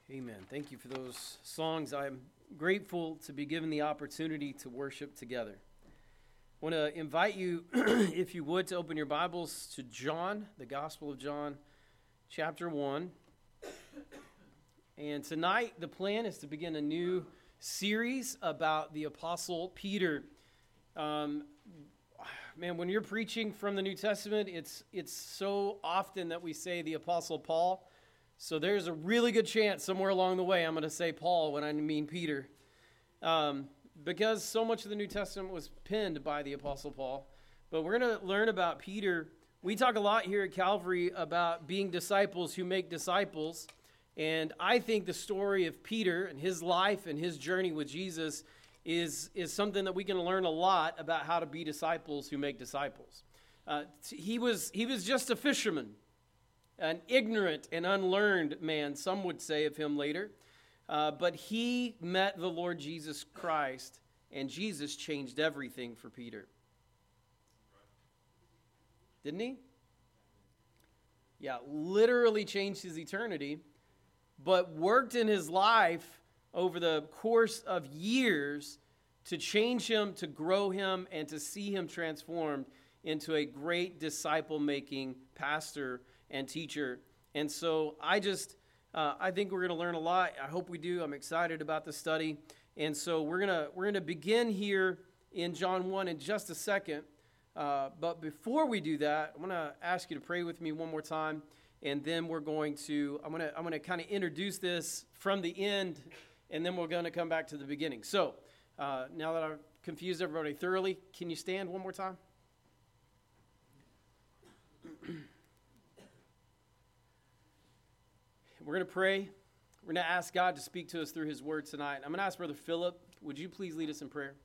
Amen. Thank you for those songs. I'm grateful to be given the opportunity to worship together. I want to invite you, if you would, to open your Bibles to John, the Gospel of John, chapter 1. And tonight, the plan is to begin a new series about the Apostle Peter. When you're preaching from the New Testament, it's so often that we say the Apostle Paul. So there's a really good chance somewhere along the way I'm going to say Paul when I mean Peter. Because so much of the New Testament was penned by the Apostle Paul. But we're going to learn about Peter. We talk a lot here at Calvary about being disciples who make disciples. And I think the story of Peter and his life and his journey with Jesus is something that we can learn a lot about how to be disciples who make disciples. He was just a fisherman. An ignorant and unlearned man, some would say of him later. But he met the Lord Jesus Christ, and Jesus changed everything for Peter. Didn't he? Yeah, literally changed his eternity, but worked in his life over the course of years to change him, to grow him, and to see him transformed into a great disciple-making pastor and teacher. And so I think we're going to learn a lot. I hope we do. I'm excited about the study. And so we're going to begin here in John 1 in just a second. But before we do that, I'm going to ask you to pray with me one more time. And then I'm going to kind of introduce this from the end, and then we're going to come back to the beginning. So now that I've confused everybody thoroughly, can you stand one more time? We're going to pray. We're going to ask God to speak to us through His Word tonight. I'm going to ask Brother Philip, would you please lead us in prayer?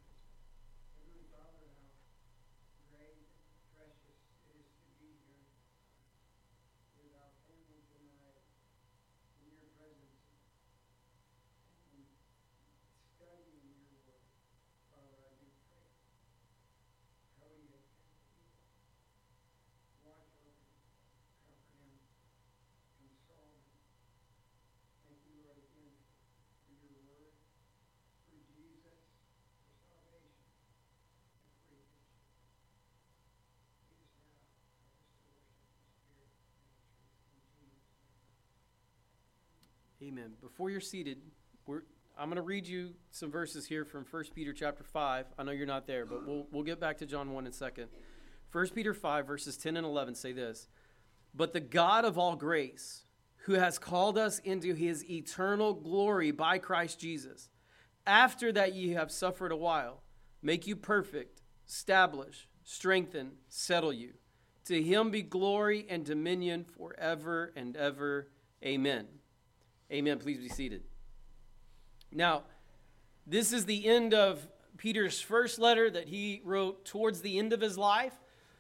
Amen. Before you're seated, I'm going to read you some verses here from 1 Peter chapter 5. I know you're not there, but we'll get back to John 1 in a second. 1 Peter 5, verses 10 and 11 say this: "But the God of all grace, who has called us into His eternal glory by Christ Jesus, after that ye have suffered a while, make you perfect, establish, strengthen, settle you. To Him be glory and dominion forever and ever. Amen." Amen. Please be seated. Now, this is the end of Peter's first letter that he wrote towards the end of his life.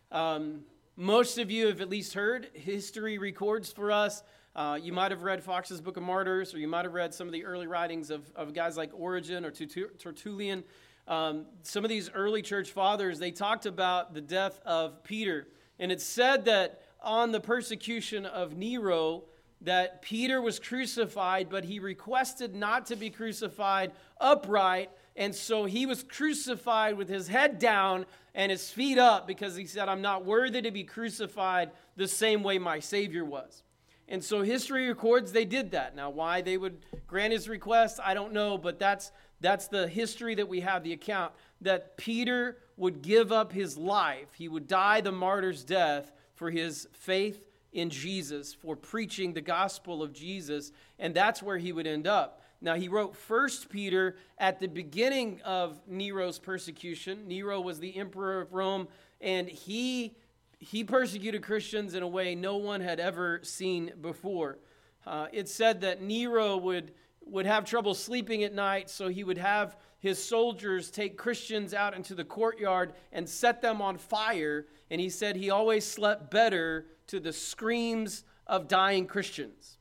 Most of you have at least heard. History records for us. You might have read Fox's Book of Martyrs, or you might have read some of the early writings of guys like Origen or Tertullian. Some of these early church fathers, they talked about the death of Peter. And it's said that on the persecution of Nero, that Peter was crucified, but he requested not to be crucified upright, and so he was crucified with his head down and his feet up, because he said, "I'm not worthy to be crucified the same way my Savior was." And so history records they did that. Now, why they would grant his request, I don't know, but that's the history that we have, the account, that Peter would give up his life. He would die the martyr's death for his faith in Jesus, for preaching the gospel of Jesus, and that's where he would end up. Now, he wrote 1 Peter at the beginning of Nero's persecution. Nero was the emperor of Rome, and he persecuted Christians in a way no one had ever seen before. It's said that Nero would have trouble sleeping at night, so he would have his soldiers take Christians out into the courtyard and set them on fire, and he said he always slept better to the screams of dying Christians.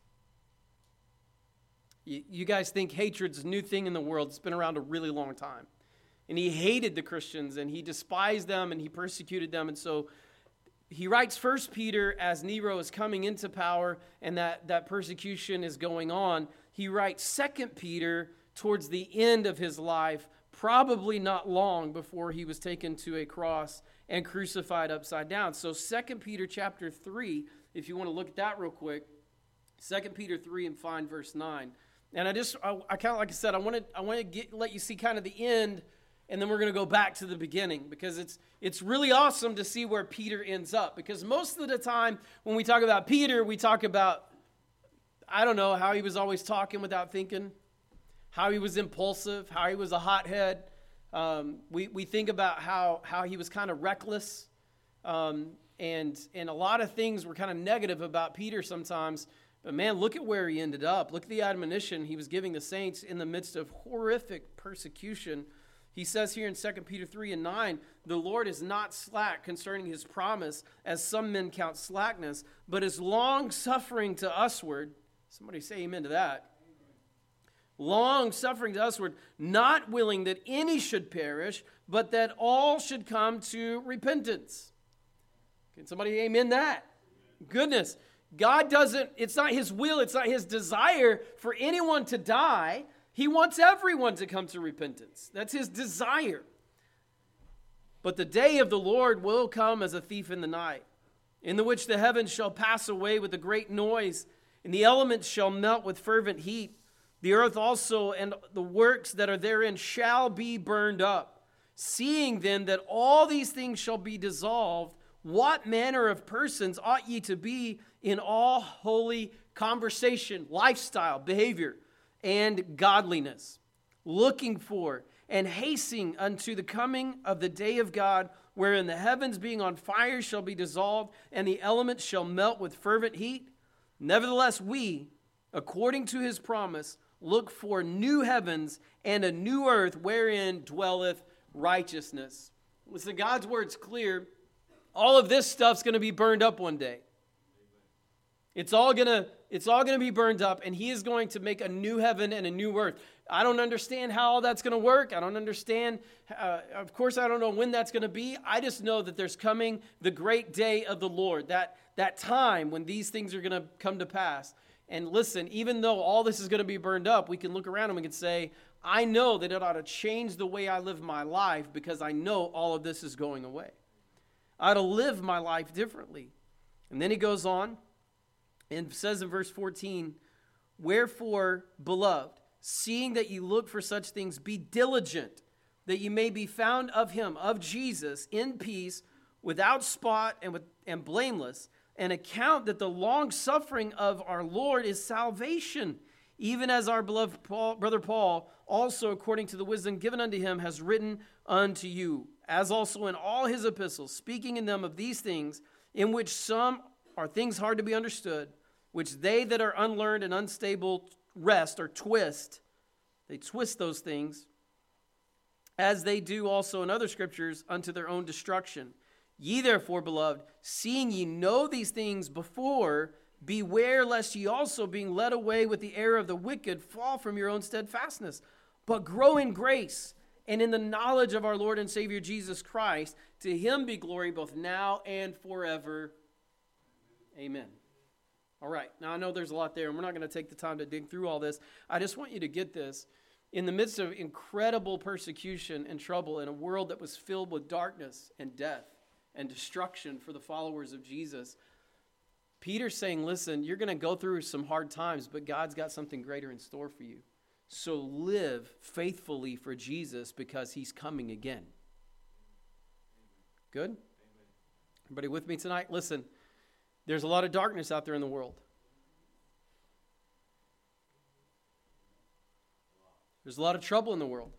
You guys think hatred's a new thing in the world. It's been around a really long time. And he hated the Christians, and he despised them, and he persecuted them. And so he writes 1 Peter as Nero is coming into power and that persecution is going on. he writes 2 Peter towards the end of his life, probably not long before he was taken to a cross and crucified upside down. So 2 Peter chapter 3, if you want to look at that real quick, 2 Peter 3 and find verse 9. And I kind of, like I said, I want to let you see kind of the end, and then we're going to go back to the beginning, because it's really awesome to see where Peter ends up. Because most of the time when we talk about Peter, we talk about, I don't know, how he was always talking without thinking, how he was impulsive, how he was a hothead. We think about how he was kind of reckless, and a lot of things were kind of negative about Peter sometimes. But man, look at where he ended up. Look at the admonition he was giving the saints in the midst of horrific persecution. He says here in 2 Peter 3 and 9, the Lord is not slack concerning his promise, as some men count slackness, but is long-suffering to usward. Somebody say amen to that. Long-suffering to usward, not willing that any should perish, but that all should come to repentance. Can somebody amen that? Goodness. God doesn't, it's not his will, it's not his desire for anyone to die. He wants everyone to come to repentance. That's his desire. But the day of the Lord will come as a thief in the night, in the which the heavens shall pass away with a great noise, and the elements shall melt with fervent heat. The earth also and the works that are therein shall be burned up. Seeing then that all these things shall be dissolved, what manner of persons ought ye to be in all holy conversation, lifestyle, behavior, and godliness, looking for and hastening unto the coming of the day of God, wherein the heavens being on fire shall be dissolved, and the elements shall melt with fervent heat? Nevertheless, we, according to his promise, look for new heavens and a new earth wherein dwelleth righteousness. Listen, God's word's clear. All of this stuff's going to be burned up one day. It's all going to be burned up, and he is going to make a new heaven and a new earth. I don't understand how all that's going to work. I don't understand. Of course, I don't know when that's going to be. I just know that there's coming the great day of the Lord, that time when these things are going to come to pass. And listen, even though all this is going to be burned up, we can look around and we can say, I know that it ought to change the way I live my life, because I know all of this is going away. I ought to live my life differently. And then he goes on and says in verse 14, wherefore, beloved, seeing that ye look for such things, be diligent, that ye may be found of him, of Jesus, in peace, without spot and blameless, and account that the long suffering of our Lord is salvation, even as our beloved brother Paul, also according to the wisdom given unto him, has written unto you, as also in all his epistles, speaking in them of these things, in which some are things hard to be understood, which they that are unlearned and unstable wrest or twist. They twist those things, as they do also in other scriptures, unto their own destruction. Ye therefore, beloved, seeing ye know these things before, beware lest ye also, being led away with the error of the wicked, fall from your own steadfastness. But grow in grace and in the knowledge of our Lord and Savior Jesus Christ. To him be glory both now and forever. Amen. All right, now I know there's a lot there, and we're not going to take the time to dig through all this. I just want you to get this. In the midst of incredible persecution and trouble in a world that was filled with darkness and death and destruction for the followers of Jesus, Peter's saying, listen, you're going to go through some hard times, but God's got something greater in store for you. So live faithfully for Jesus, because he's coming again. Good? Everybody with me tonight? Listen, there's a lot of darkness out there in the world. There's a lot of trouble in the world.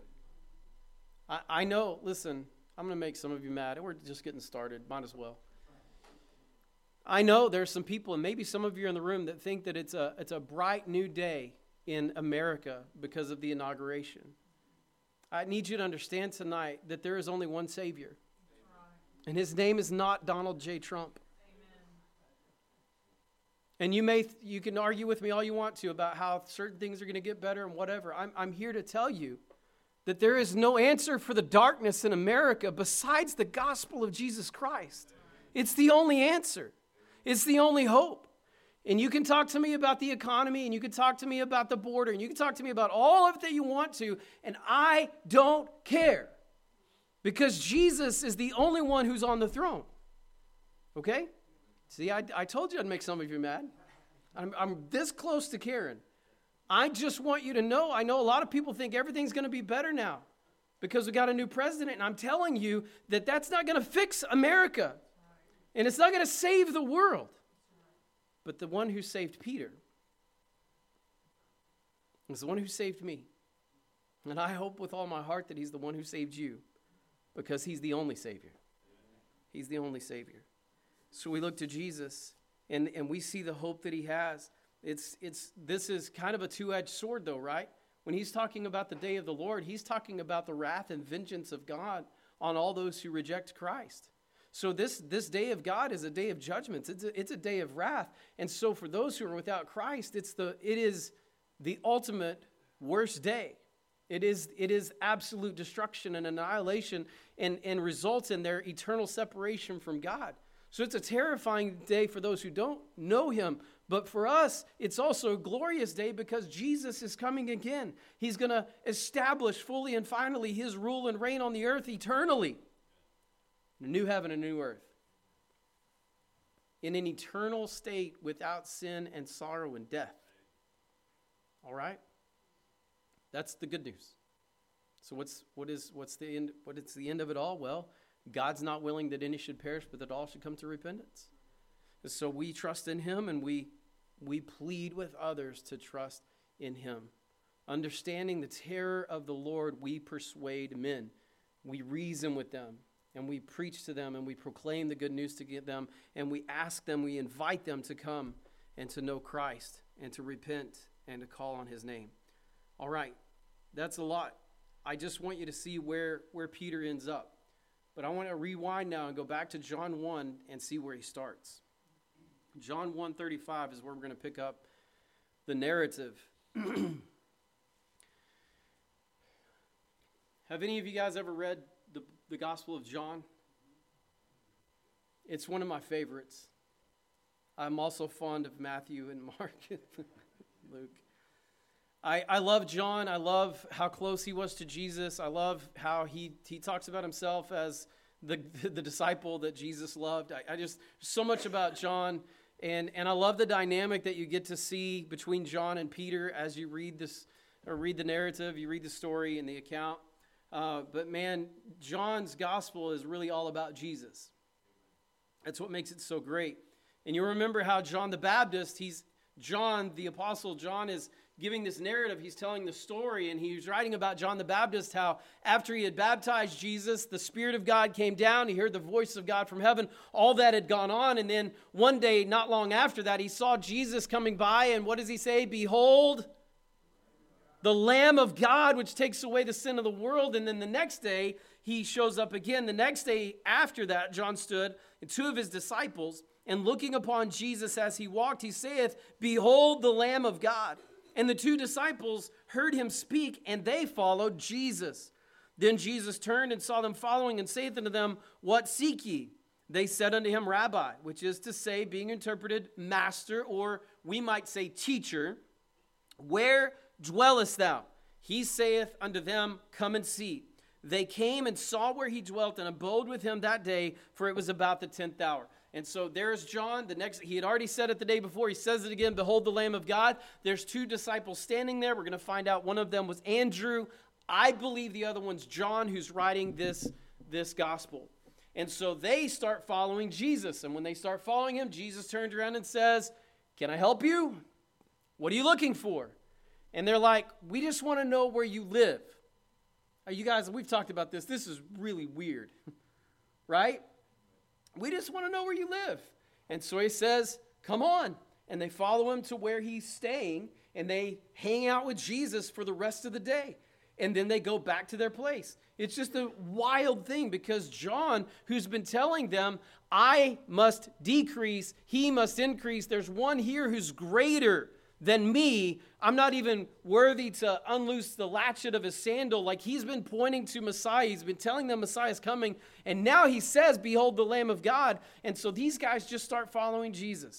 I know, listen, I'm going to make some of you mad. We're just getting started. Might as well. I know there's some people, and maybe some of you are in the room, that think that it's a bright new day in America because of the inauguration. I need you to understand tonight that there is only one Savior. And his name is not Donald J. Trump. And you can argue with me all you want to about how certain things are going to get better and whatever. I'm here to tell you that there is no answer for the darkness in America besides the gospel of Jesus Christ. It's the only answer. It's the only hope. And you can talk to me about the economy, and you can talk to me about the border, and you can talk to me about all of it that you want to, and I don't care. Because Jesus is the only one who's on the throne. Okay? See, I told you I'd make some of you mad. I'm this close to caring. I just want you to know, I know a lot of people think everything's going to be better now because we got a new president, and I'm telling you that that's not going to fix America. And it's not going to save the world. But the one who saved Peter is the one who saved me. And I hope with all my heart that he's the one who saved you, because he's the only Savior. He's the only Savior. So we look to Jesus, and we see the hope that he has. This is kind of a two-edged sword, though, right? When he's talking about the day of the Lord, he's talking about the wrath and vengeance of God on all those who reject Christ. So this day of God is a day of judgments. It's a day of wrath. And so for those who are without Christ, it is the ultimate worst day. It is absolute destruction and annihilation, and results in their eternal separation from God. So it's a terrifying day for those who don't know him. But for us, it's also a glorious day because Jesus is coming again. He's going to establish fully and finally his rule and reign on the earth eternally. A new heaven and a new earth. In an eternal state without sin and sorrow and death. All right? That's the good news. So what's the end? What is the end of it all? Well, God's not willing that any should perish, but that all should come to repentance. And so we trust in him, and we plead with others to trust in him. Understanding the terror of the Lord, we persuade men. We reason with them, and we preach to them, and we proclaim the good news to get them, and we ask them, we invite them to come and to know Christ, and to repent, and to call on his name. All right, that's a lot. I just want you to see where Peter ends up. But I want to rewind now and go back to John 1 and see where he starts. John 1:35 is where we're going to pick up the narrative. Have any of you guys ever read the Gospel of John? It's one of my favorites. I'm also fond of Matthew and Mark and Luke. I love John. I love how close he was to Jesus. I love how he talks about himself as the disciple that Jesus loved. I just, so much about John. And I love the dynamic that you get to see between John and Peter as you read this, or read the narrative, you read the story and the account. But man, John's gospel is really all about Jesus. That's what makes it so great. And you remember how John the Baptist, the apostle John is giving this narrative. He's telling the story, and he's writing about John the Baptist, how after he had baptized Jesus, the Spirit of God came down. He heard the voice of God from heaven. All that had gone on. And then one day, not long after that, he saw Jesus coming by. And what does he say? Behold, the Lamb of God, which takes away the sin of the world. And then the next day, he shows up again. The next day after that, John stood, and two of his disciples, and looking upon Jesus as he walked, he saith, Behold the Lamb of God. And the two disciples heard him speak, and they followed Jesus. Then Jesus turned and saw them following, and saith unto them, What seek ye? They said unto him, Rabbi, which is to say, being interpreted, Master, or we might say teacher, where dwellest thou? He saith unto them, Come and see. They came and saw where he dwelt, and abode with him that day, for it was about the 10th hour. And so there's John. He had already said it the day before. He says it again, Behold the Lamb of God. There's two disciples standing there. We're going to find out one of them was Andrew. I believe the other one's John, who's writing this gospel. And so they start following Jesus. And when they start following him, Jesus turns around and says, Can I help you? What are you looking for? And they're like, We just want to know where you live. You guys, we've talked about this. This is really weird, right? We just want to know where you live. And so he says, Come on. And they follow him to where he's staying, and they hang out with Jesus for the rest of the day. And then they go back to their place. It's just a wild thing, because John, who's been telling them, I must decrease, he must increase. There's one here who's greater than me. I'm not even worthy to unloose the latchet of his sandal. Like, he's been pointing to Messiah. He's been telling them Messiah is coming. And now he says, Behold the Lamb of God. And so these guys just start following Jesus.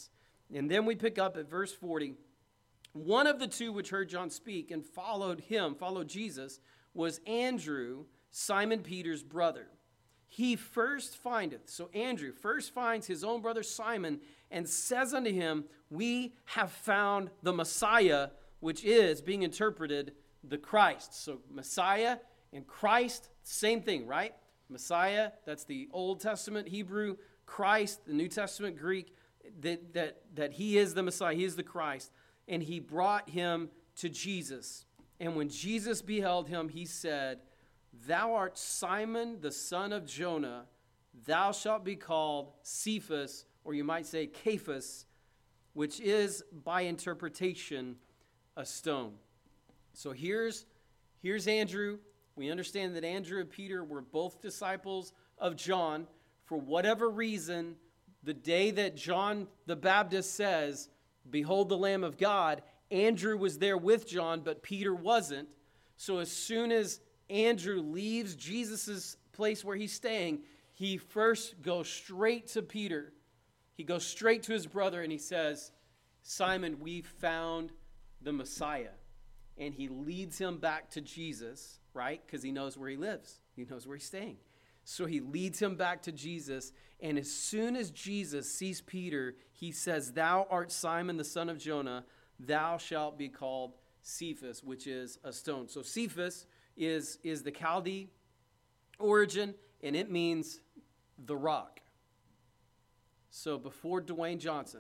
And then we pick up at verse 40. One of the two which heard John speak and followed Jesus, was Andrew, Simon Peter's brother. He first findeth, so Andrew first finds his own brother Simon and says unto him, we have found the Messiah, which is being interpreted the Christ. So Messiah and Christ, same thing, right? Messiah, that's the Old Testament Hebrew. Christ, the New Testament Greek, that he is the Messiah, he is the Christ. And he brought him to Jesus. And when Jesus beheld him, he said, thou art Simon, the son of Jonah. Thou shalt be called Cephas, or you might say Cephas, which is by interpretation a stone. So here's Andrew. We understand that Andrew and Peter were both disciples of John. For whatever reason, the day that John the Baptist says, behold the Lamb of God, Andrew was there with John, but Peter wasn't. So as soon as Andrew leaves Jesus' place where he's staying, he first goes straight to Peter. He goes straight to his brother and he says, Simon, we found the Messiah. And he leads him back to Jesus, right? Because he knows where he lives. He knows where he's staying. So he leads him back to Jesus. And as soon as Jesus sees Peter, he says, thou art Simon, the son of Jonah. Thou shalt be called Cephas, which is a stone. So Cephas is the Chaldee origin, and it means the rock. So before Dwayne Johnson,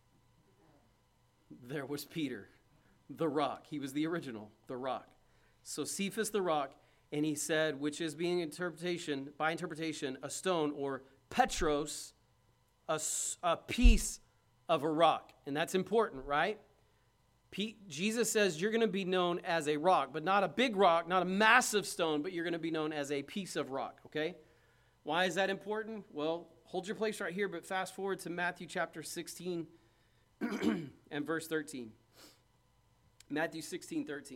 there was Peter, the rock. He was the original, the rock. So Cephas, the rock, and he said, which is being by interpretation, a stone, or Petros, a piece of a rock. And that's important, right? Jesus says you're going to be known as a rock, but not a big rock, not a massive stone, but you're going to be known as a piece of rock, okay? Why is that important? Well, hold your place right here, but fast forward to Matthew chapter 16 and verse 13. Matthew 16:13.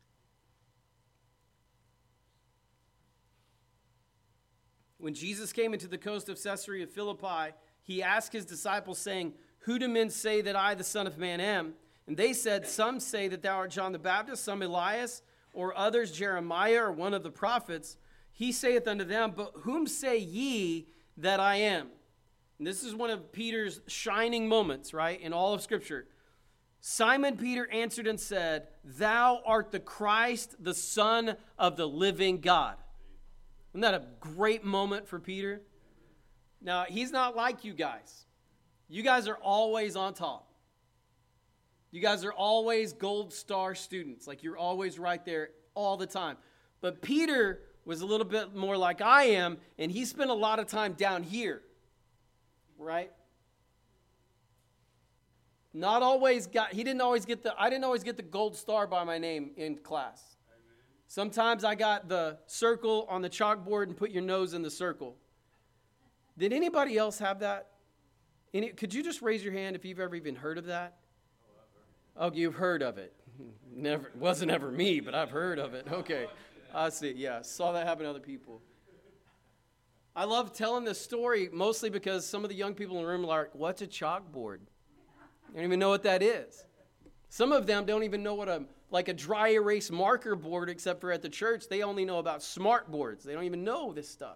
When Jesus came into the coast of Caesarea Philippi, he asked his disciples, saying, who do men say that I, the Son of Man, am? And they said, some say that thou art John the Baptist, some Elias, or others Jeremiah, or one of the prophets. He saith unto them, but whom say ye that I am? And this is one of Peter's shining moments, right, in all of Scripture. Simon Peter answered and said, thou art the Christ, the Son of the living God. Isn't that a great moment for Peter? Now, he's not like you guys. You guys are always on top. You guys are always gold star students. Like you're always right there all the time. But Peter was a little bit more like I am, and he spent a lot of time down here. Right? I didn't always get the gold star by my name in class. Sometimes I got the circle on the chalkboard and put your nose in the circle. Did anybody else have that? Could you just raise your hand if you've ever even heard of that? Oh, you've heard of it. Never, wasn't ever me, but I've heard of it. Okay. I see. Yeah, saw that happen to other people. I love telling this story mostly because some of the young people in the room are like, what's a chalkboard? They don't even know what that is. Some of them don't even know what a dry erase marker board, except for at the church. They only know about smart boards. They don't even know this stuff.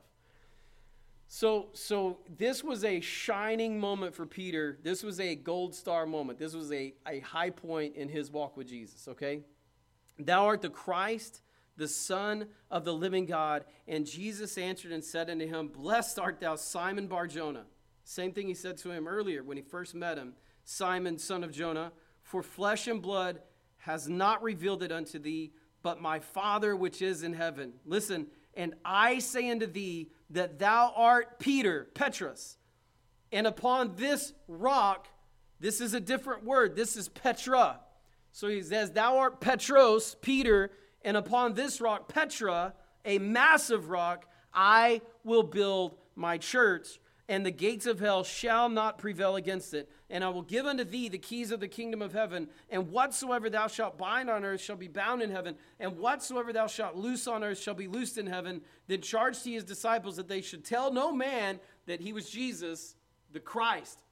So this was a shining moment for Peter. This was a gold star moment. This was a high point in his walk with Jesus, okay? Thou art the Christ, the Son of the living God. And Jesus answered and said unto him, blessed art thou, Simon Bar-Jonah. Same thing he said to him earlier when he first met him. Simon, son of Jonah, for flesh and blood has not revealed it unto thee, but my Father which is in heaven. Listen, and I say unto thee that thou art Peter, Petros, and upon this rock, this is a different word, this is Petra. So he says, thou art Petros, Peter, and upon this rock, Petra, a massive rock, I will build my church, and the gates of hell shall not prevail against it. And I will give unto thee the keys of the kingdom of heaven, and whatsoever thou shalt bind on earth shall be bound in heaven, and whatsoever thou shalt loose on earth shall be loosed in heaven. Then charged he his disciples that they should tell no man that he was Jesus, the Christ.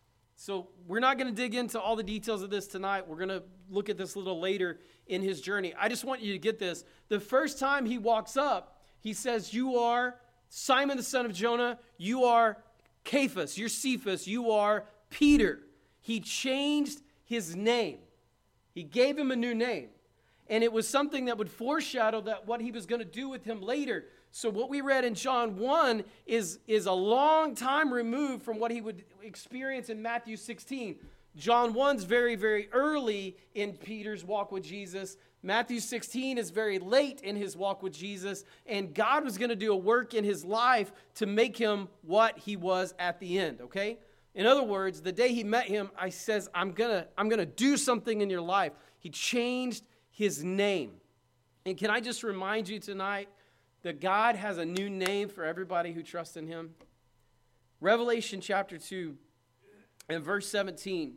So we're not going to dig into all the details of this tonight. We're going to look at this a little later in his journey. I just want you to get this. The first time he walks up, he says, you are Simon the son of Jonah. You are Cephas. You're Cephas. You are Peter. He changed his name. He gave him a new name. And it was something that would foreshadow that what he was going to do with him later. So what we read in John 1 is a long time removed from what he would experience in Matthew 16. John 1's very, very early in Peter's walk with Jesus. Matthew 16 is very late in his walk with Jesus. And God was going to do a work in his life to make him what he was at the end, okay? In other words, the day he met him, I says, I'm gonna do something in your life. He changed his name. And can I just remind you tonight that God has a new name for everybody who trusts in him? Revelation chapter 2 and verse 17.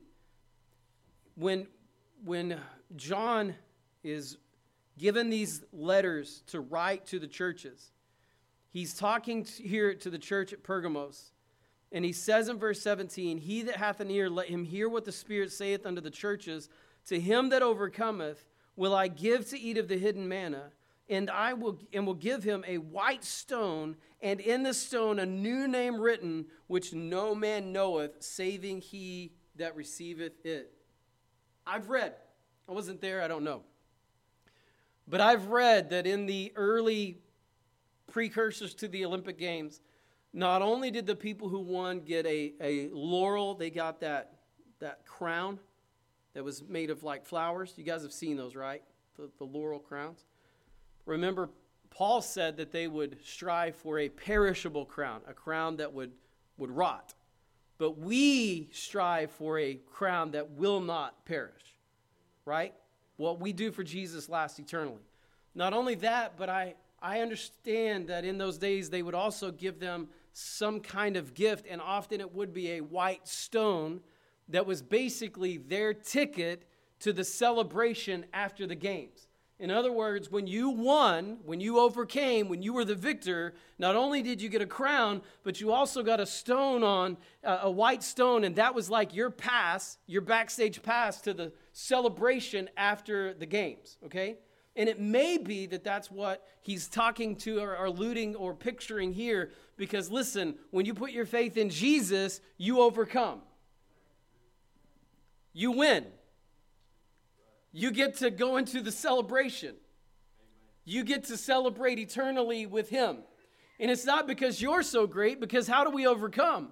When John is given these letters to write to the churches, he's talking here to the church at Pergamos. And he says in verse 17, he that hath an ear, let him hear what the Spirit saith unto the churches. To him that overcometh will I give to eat of the hidden manna, and will give him a white stone, and in the stone a new name written, which no man knoweth, saving he that receiveth it. I've read. I wasn't there, I don't know. But I've read that in the early precursors to the Olympic Games, not only did the people who won get a laurel, they got that crown that was made of like flowers. You guys have seen those, right? The laurel crowns. Remember, Paul said that they would strive for a perishable crown, a crown that would rot. But we strive for a crown that will not perish, right? What we do for Jesus lasts eternally. Not only that, but I understand that in those days they would also give them some kind of gift, and often it would be a white stone that was basically their ticket to the celebration after the games. In other words, when you won, when you overcame, when you were the victor, not only did you get a crown, but you also got a stone on, a white stone, and that was like your pass, your backstage pass to the celebration after the games, okay? And it may be that that's what he's talking to or alluding or picturing here, because listen, when you put your faith in Jesus, you overcome. You win. You get to go into the celebration. You get to celebrate eternally with him. And it's not because you're so great, because how do we overcome?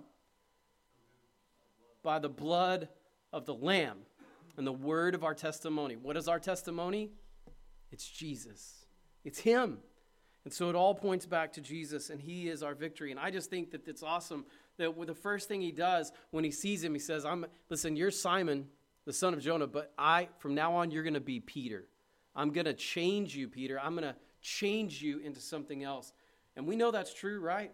By the blood of the Lamb and the word of our testimony. What is our testimony? It's Jesus. It's him. And so it all points back to Jesus, and he is our victory. And I just think that it's awesome that the first thing he does when he sees him, he says, listen, you're Simon, the son of Jonah, but from now on, you're going to be Peter. I'm going to change you, Peter. I'm going to change you into something else. And we know that's true, right?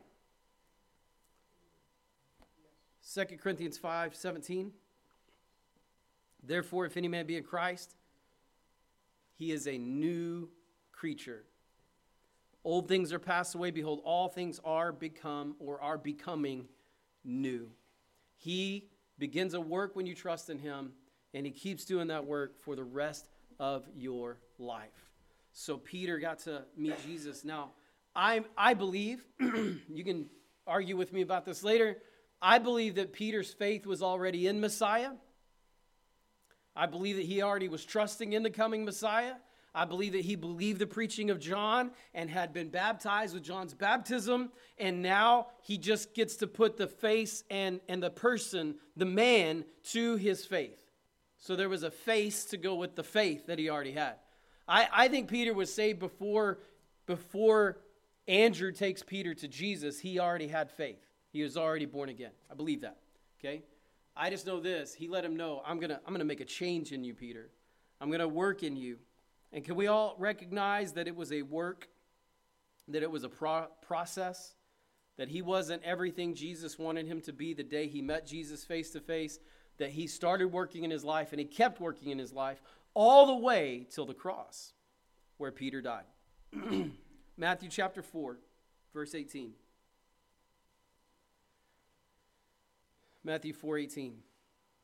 2 Corinthians 5:17. Therefore, if any man be in Christ, he is a new creature. Old things are passed away. Behold, all things are becoming new. He begins a work when you trust in him, and he keeps doing that work for the rest of your life. So Peter got to meet Jesus. Now, I believe, you can argue with me about this later, I believe that Peter's faith was already in Messiah. I believe that he already was trusting in the coming Messiah. I believe that he believed the preaching of John and had been baptized with John's baptism. And now he just gets to put the face and the person, the man, to his faith. So there was a face to go with the faith that he already had. I think Peter was saved before Andrew takes Peter to Jesus. He already had faith. He was already born again. I believe that. Okay? I just know this. He let him know, I'm gonna make a change in you, Peter. I'm gonna work in you. And can we all recognize that it was a work, that it was a process, that he wasn't everything Jesus wanted him to be the day he met Jesus face to face, that he started working in his life and he kept working in his life all the way till the cross where Peter died. Matthew chapter 4, verse 18. Matthew 4:18.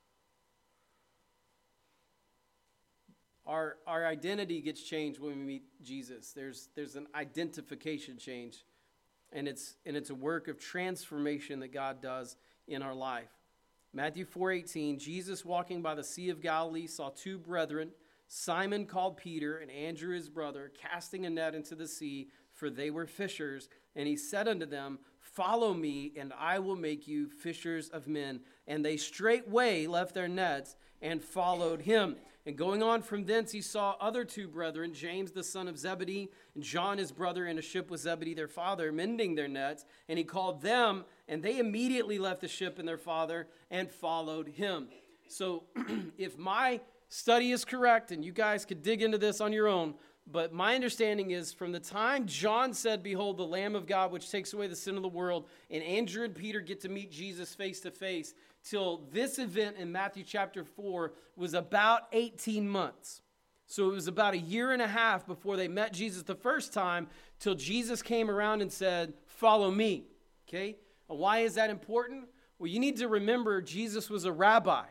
our identity gets changed when we meet Jesus. There's an identification change, and it's a work of transformation that God does in our life. Matthew 4:18, Jesus walking by the Sea of Galilee saw two brethren, Simon called Peter and Andrew his brother, casting a net into the sea, for they were fishers. And he said unto them, Follow me, and I will make you fishers of men. And they straightway left their nets and followed him. And going on from thence, he saw other two brethren, James the son of Zebedee, and John his brother, in a ship with Zebedee their father, mending their nets. And he called them, and they immediately left the ship and their father and followed him. So if my study is correct, and you guys could dig into this on your own, but my understanding is from the time John said, Behold, the Lamb of God, which takes away the sin of the world, and Andrew and Peter get to meet Jesus face to face, till this event in Matthew chapter 4 was about 18 months. So it was about a year and a half before they met Jesus the first time, till Jesus came around and said, Follow me. Okay? And why is that important? Well, you need to remember Jesus was a rabbi.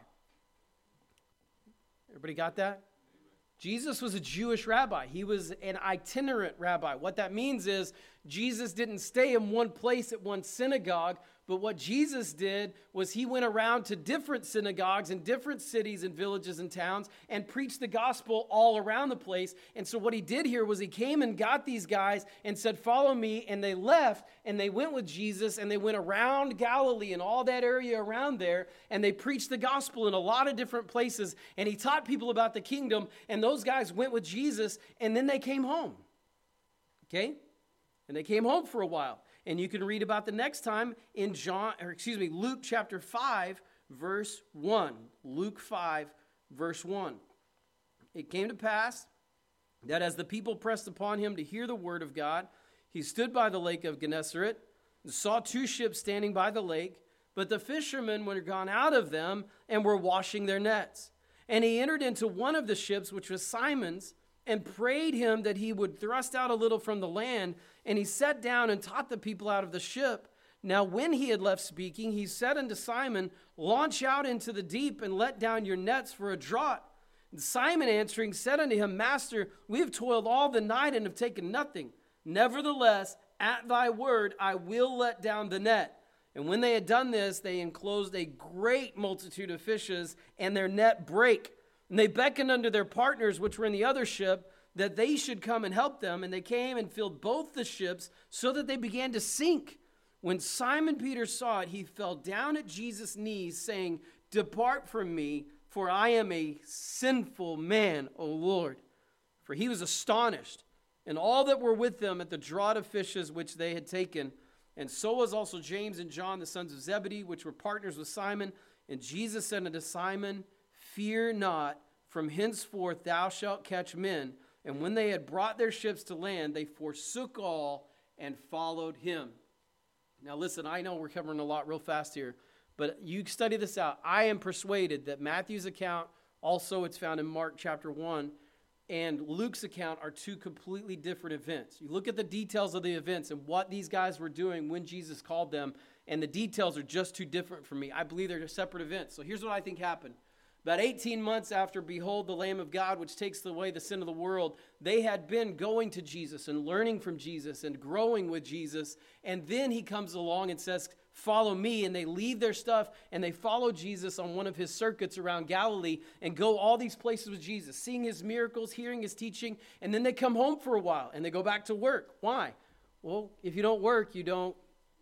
Everybody got that? Jesus was a Jewish rabbi. He was an itinerant rabbi. What that means is Jesus didn't stay in one place at one synagogue, but what Jesus did was he went around to different synagogues in different cities and villages and towns and preached the gospel all around the place. And so what he did here was he came and got these guys and said, Follow me. And they left and they went with Jesus and they went around Galilee and all that area around there. And they preached the gospel in a lot of different places. And he taught people about the kingdom. And those guys went with Jesus and then they came home. Okay? And they came home for a while. And you can read about the next time in Luke chapter 5, verse 1. Luke 5, verse 1. It came to pass that as the people pressed upon him to hear the word of God, he stood by the lake of Gennesaret and saw two ships standing by the lake, but the fishermen were gone out of them and were washing their nets. And he entered into one of the ships, which was Simon's, and prayed him that he would thrust out a little from the land. And he sat down and taught the people out of the ship. Now when he had left speaking, he said unto Simon, Launch out into the deep and let down your nets for a draught. And Simon answering said unto him, Master, we have toiled all the night and have taken nothing. Nevertheless, at thy word I will let down the net. And when they had done this, they enclosed a great multitude of fishes, and their net brake. And they beckoned unto their partners, which were in the other ship, that they should come and help them. And they came and filled both the ships, so that they began to sink. When Simon Peter saw it, he fell down at Jesus' knees, saying, Depart from me, for I am a sinful man, O Lord. For he was astonished, and all that were with them at the draught of fishes which they had taken. And so was also James and John, the sons of Zebedee, which were partners with Simon. And Jesus said unto Simon, Fear not, from henceforth thou shalt catch men. And when they had brought their ships to land, they forsook all and followed him. Now listen, I know we're covering a lot real fast here, but you study this out. I am persuaded that Matthew's account, also it's found in Mark chapter 1, and Luke's account are two completely different events. You look at the details of the events and what these guys were doing when Jesus called them, and the details are just too different for me. I believe they're separate events. So here's what I think happened. About 18 months after, Behold, the Lamb of God, which takes away the sin of the world, they had been going to Jesus and learning from Jesus and growing with Jesus. And then he comes along and says, Follow me. And they leave their stuff and they follow Jesus on one of his circuits around Galilee and go all these places with Jesus, seeing his miracles, hearing his teaching. And then they come home for a while and they go back to work. Why? Well, if you don't work, you don't.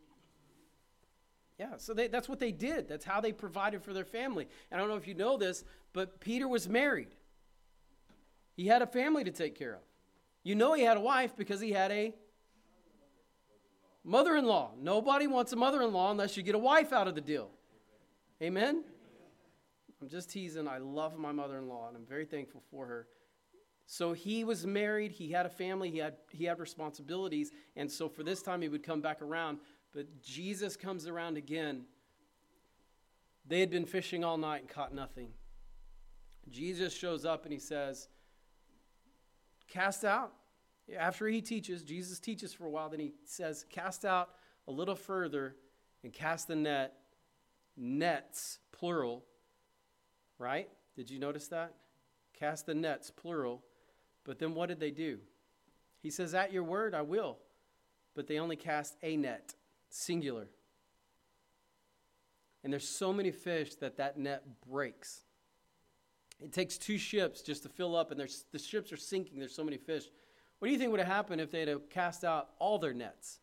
Yeah, so that's what they did. That's how they provided for their family. And I don't know if you know this, but Peter was married. He had a family to take care of. You know he had a wife because he had a mother-in-law. Nobody wants a mother-in-law unless you get a wife out of the deal. Amen? I'm just teasing. I love my mother-in-law, and I'm very thankful for her. So he was married. He had a family. He had responsibilities. And so for this time, he would come back around. But Jesus comes around again. They had been fishing all night and caught nothing. Jesus shows up and he says, Cast out. After he teaches, Jesus teaches for a while, then he says, Cast out a little further and cast the net. Nets, plural. Right? Did you notice that? cast the nets, plural. But then what did they do? He says, at your word, I will. But they only cast a net, singular. And there's so many fish that net breaks. It takes 2 ships just to fill up, and the ships are sinking. There's so many fish. What do you think would have happened if they'd have cast out all their nets?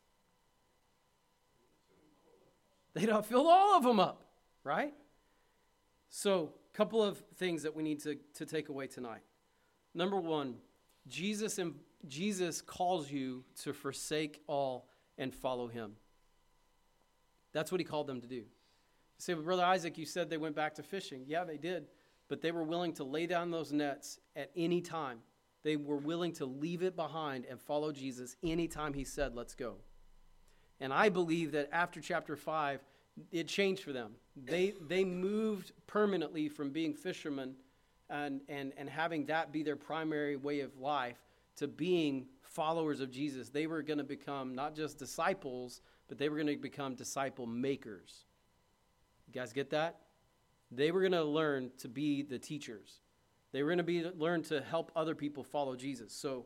They'd have filled all of them up, right? So, a couple of things that we need to take away tonight. Number 1, Jesus calls you to forsake all and follow him. That's what he called them to do. You say, well, Brother Isaac, you said they went back to fishing. Yeah, they did. But they were willing to lay down those nets at any time. They were willing to leave it behind and follow Jesus anytime he said, let's go. And I believe that after chapter 5, it changed for them. They moved permanently from being fishermen and having that be their primary way of life to being followers of Jesus. They were going to become not just disciples, but they were going to become disciple makers. You guys get that? They were going to learn to be the teachers. They were going to learn to help other people follow Jesus. So,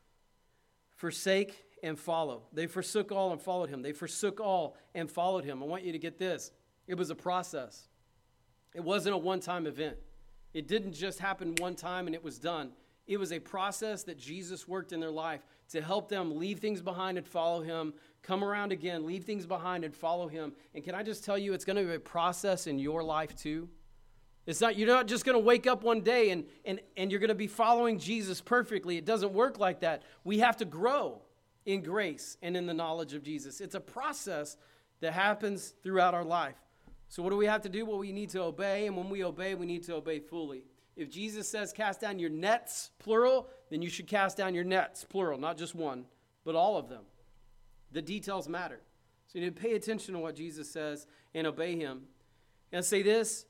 forsake and follow. They forsook all and followed him. They forsook all and followed him. I want you to get this. It was a process. It wasn't a one-time event. It didn't just happen one time and it was done. It was a process that Jesus worked in their life to help them leave things behind and follow him, come around again, leave things behind and follow him. And can I just tell you, it's going to be a process in your life too. You're not just going to wake up one day and you're going to be following Jesus perfectly. It doesn't work like that. We have to grow in grace and in the knowledge of Jesus. It's a process that happens throughout our life. So what do we have to do? Well, we need to obey, and when we obey, we need to obey fully. If Jesus says cast down your nets, plural, then you should cast down your nets, plural, not just one, but all of them. The details matter. So you need to pay attention to what Jesus says and obey him. And I say this,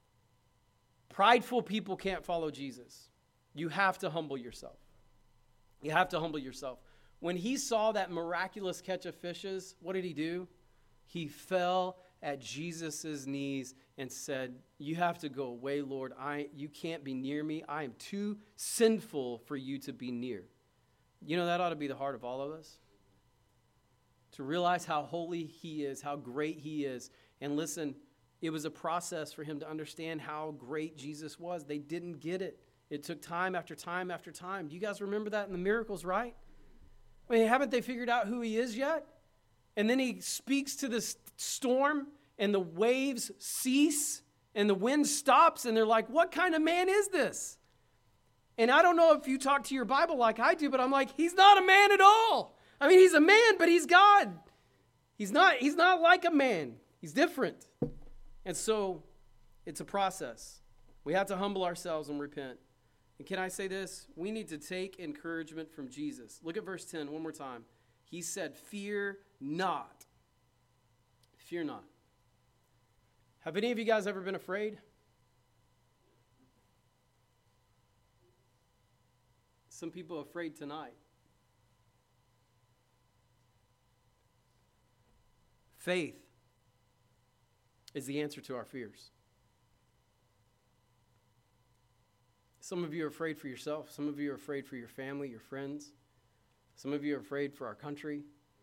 prideful people can't follow Jesus. You have to humble yourself. You have to humble yourself. When he saw that miraculous catch of fishes, what did he do? He fell at Jesus' knees and said, you have to go away, Lord. You can't be near me. I am too sinful for you to be near. You know, that ought to be the heart of all of us. To realize how holy he is, how great he is. And listen, it was a process for him to understand how great Jesus was. They didn't get it. It took time after time after time. Do you guys remember that in the miracles, right? I mean, haven't they figured out who he is yet? And then he speaks to the storm, and the waves cease, and the wind stops, and they're like, what kind of man is this? And I don't know if you talk to your Bible like I do, but I'm like, he's not a man at all. I mean, he's a man, but he's God. He's not like a man. He's different. And so it's a process. We have to humble ourselves and repent. And can I say this? We need to take encouragement from Jesus. Look at verse 10 one more time. He said, fear not. Fear not. Have any of you guys ever been afraid? Some people are afraid tonight. Faith is the answer to our fears. Some of you are afraid for yourself. Some of you are afraid for your family, your friends. Some of you are afraid for our country.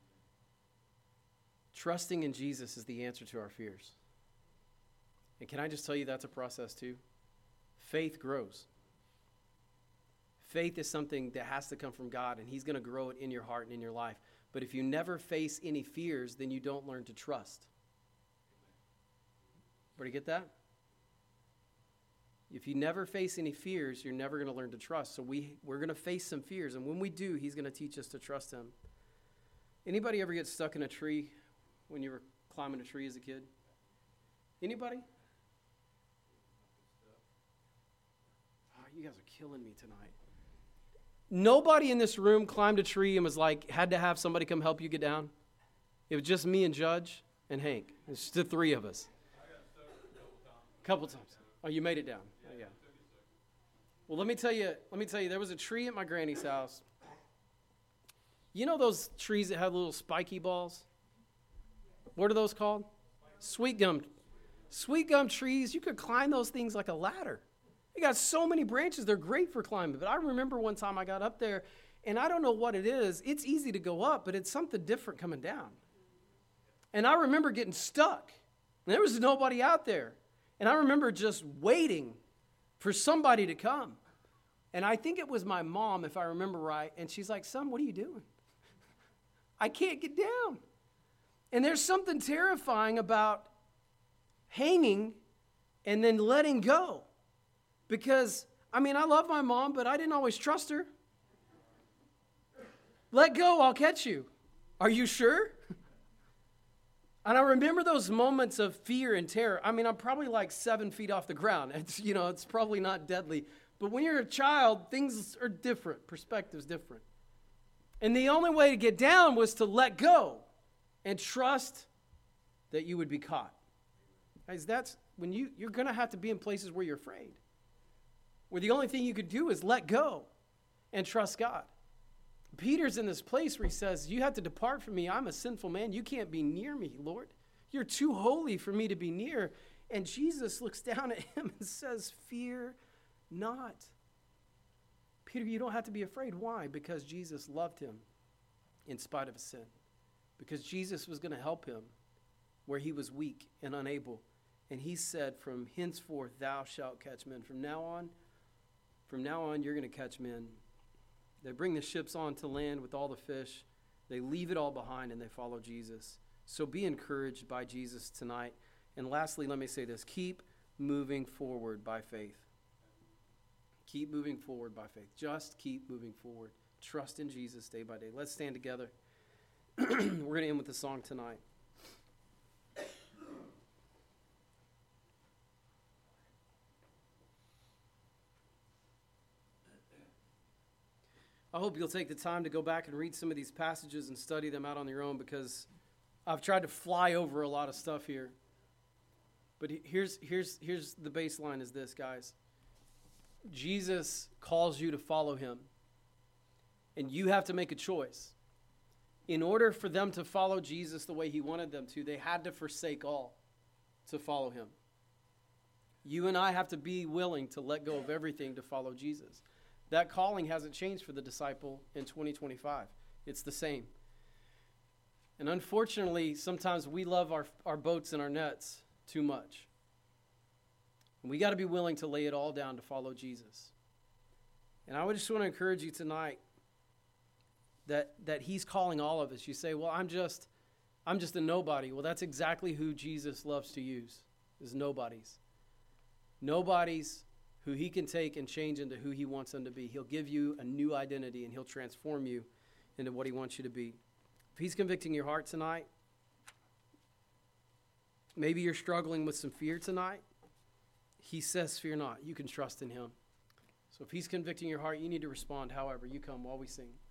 Trusting in Jesus is the answer to our fears. And can I just tell you that's a process too? Faith grows. Faith is something that has to come from God, and he's going to grow it in your heart and in your life. But if you never face any fears, then you don't learn to trust. Everybody get that? If you never face any fears, you're never going to learn to trust. So we're going to face some fears, and when we do, he's going to teach us to trust him. Anybody ever get stuck in a tree when you were climbing a tree as a kid? Anybody? Oh, you guys are killing me tonight. Nobody in this room climbed a tree and was like, had to have somebody come help you get down? It was just me and Judge and Hank. It's just the three of us. A couple times. Oh, you made it down. Oh, yeah. Well, let me tell you, there was a tree at my granny's house. You know those trees that have little spiky balls? What are those called? Sweet gum. Sweet gum trees, you could climb those things like a ladder. It got so many branches. They're great for climbing. But I remember one time I got up there, and I don't know what it is. It's easy to go up, but it's something different coming down. And I remember getting stuck. There was nobody out there. And I remember just waiting for somebody to come. And I think it was my mom, if I remember right. And she's like, son, what are you doing? I can't get down. And there's something terrifying about hanging and then letting go. Because, I love my mom, but I didn't always trust her. Let go, I'll catch you. Are you sure? And I remember those moments of fear and terror. I'm probably like 7 feet off the ground. It's probably not deadly. But when you're a child, things are different. Perspective's different. And the only way to get down was to let go and trust that you would be caught. Guys, that's when you're going to have to be in places where you're afraid. Where the only thing you could do is let go and trust God. Peter's in this place where he says, you have to depart from me. I'm a sinful man. You can't be near me, Lord. You're too holy for me to be near. And Jesus looks down at him and says, fear not. Peter, you don't have to be afraid. Why? Because Jesus loved him in spite of his sin. Because Jesus was going to help him where he was weak and unable. And he said, from henceforth thou shalt catch men. From now on, you're going to catch men. They bring the ships onto land with all the fish. They leave it all behind and they follow Jesus. So be encouraged by Jesus tonight. And lastly, let me say this. Keep moving forward by faith. Keep moving forward by faith. Just keep moving forward. Trust in Jesus day by day. Let's stand together. We're going to end with a song tonight. I hope you'll take the time to go back and read some of these passages and study them out on your own, because I've tried to fly over a lot of stuff here. But here's the baseline is this, guys. Jesus calls you to follow him. And you have to make a choice. In order for them to follow Jesus the way he wanted them to, they had to forsake all to follow him. You and I have to be willing to let go of everything to follow Jesus. That calling hasn't changed for the disciple in 2025. It's the same. And unfortunately, sometimes we love our boats and our nets too much. And we got to be willing to lay it all down to follow Jesus. And I would just want to encourage you tonight that he's calling all of us. You say, well, I'm just a nobody. Well, that's exactly who Jesus loves to use, is nobodies. Nobodies who he can take and change into who he wants them to be. He'll give you a new identity, and he'll transform you into what he wants you to be. If he's convicting your heart tonight, maybe you're struggling with some fear tonight, he says, fear not. You can trust in him. So if he's convicting your heart, you need to respond however you come while we sing.